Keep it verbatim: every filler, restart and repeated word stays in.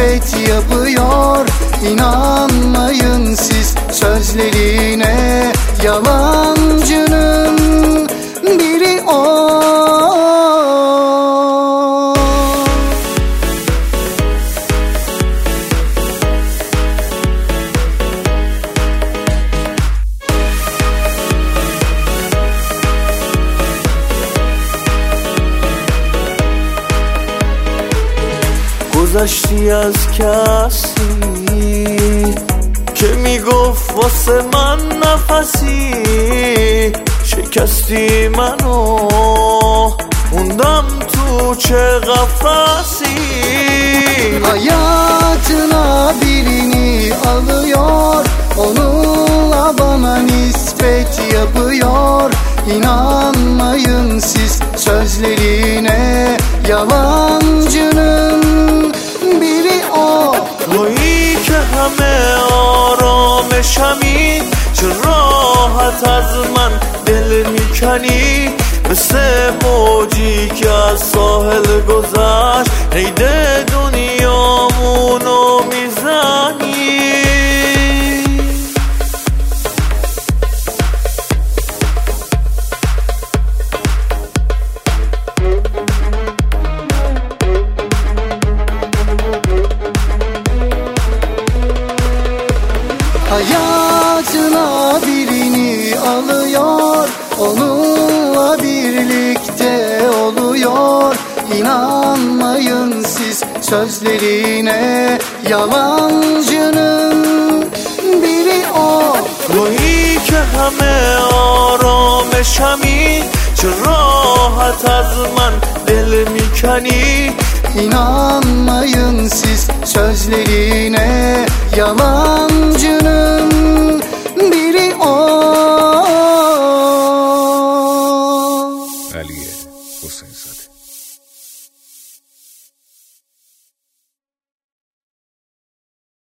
nispet yapıyor. İnanmayın siz sözlerine, yalancının biri o. گذشتی از کسی که میگفت واسه من نفسی، شکستی منو موندم تو چه قفسی. Hayatına birini alıyor, onunla bana nispet yapıyor. İnanmayın siz sözlerine, yalancının biri o. تویی که همه آرامشمی، چه راحت از من دل میکنی. مثل موجی که از ساحل گذشت، قید دنیامونو میزنی. Hayatına birini alıyor, onunla birlikte oluyor. İnanmayın siz sözlerine, yalancının biri o. تویی که همه آرامشمی، چه راحت از من دل میکنی. İnanmayın siz sözlerine, yalancının biri o. علی حسین زاده.